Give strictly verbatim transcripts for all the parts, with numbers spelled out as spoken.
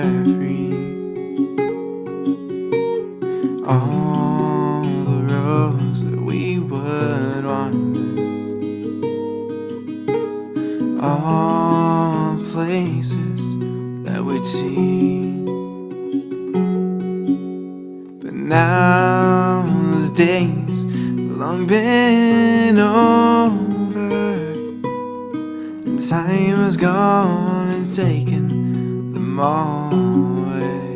free. All the roads that we would wander, all places that we'd see. But now those days have long been over, and time has gone and taken them all away.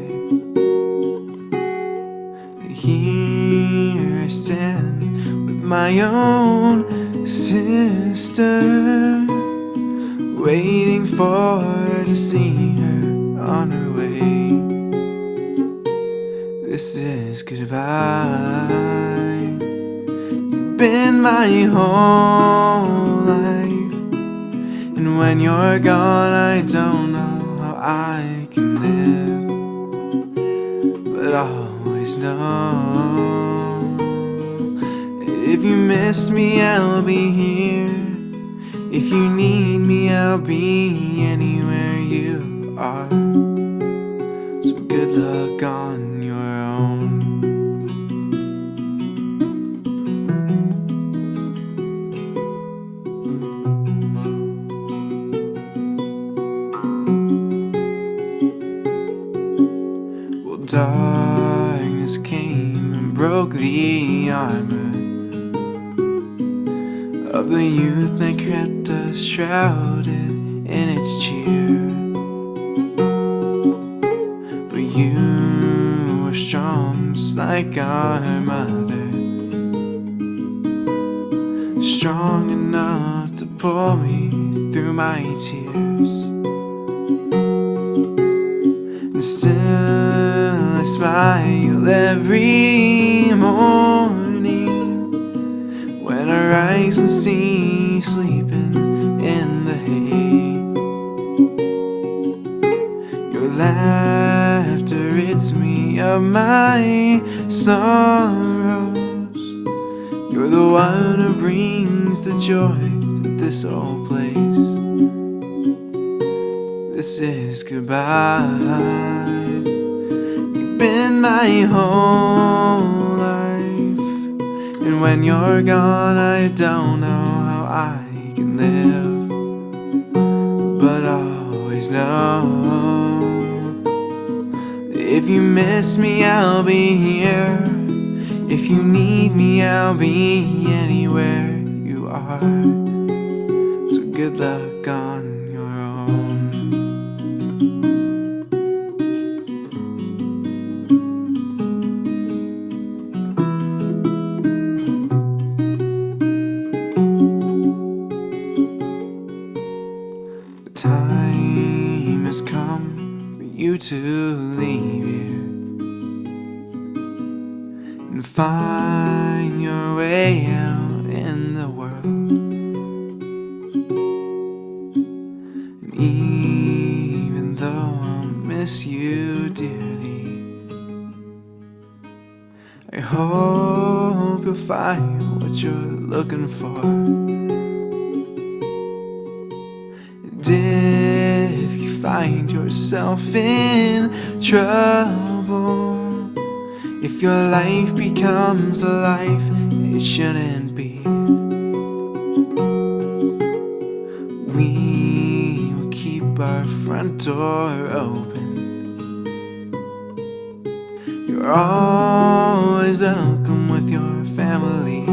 And here I stand with my own sister, waiting for her to see her on her way. This is goodbye. You've been my whole life, and when you're gone I don't know how I can live. But always know, if you miss me I'll be here. If you need me I'll be anywhere you are. So good luck on your own. Well, darkness came and broke the armor of the youth that kept us shrouded in its cheer. But you were strong, just like our mother, strong enough to pull me through my tears. And still I smile every morning when I rise and see you sleeping in the hay. Your laughter rids me of my sorrows. You're the one who brings the joy to this old place. This is goodbye. You've been my whole life, and when you're gone I don't know how I can live. But always know, if you miss me I'll be here. If you need me I'll be anywhere you are. So good luck on your own. Time has come for you to leave here and find your way out in the world. And even though I'll miss you dearly, I hope you'll find what you're looking for. And if you find yourself in trouble, if your life becomes a life it shouldn't be, we will keep our front door open. You're always welcome with your family.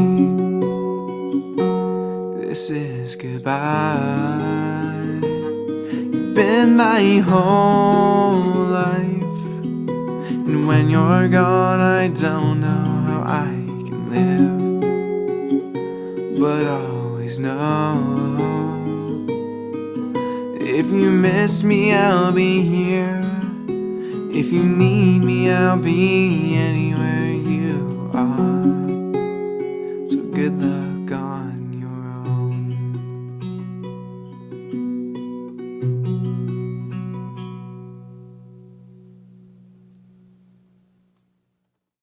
This is goodbye. You've been my whole life, and when you're gone I don't know how I can live. But always know, if you miss me I'll be here. If you need me I'll be anywhere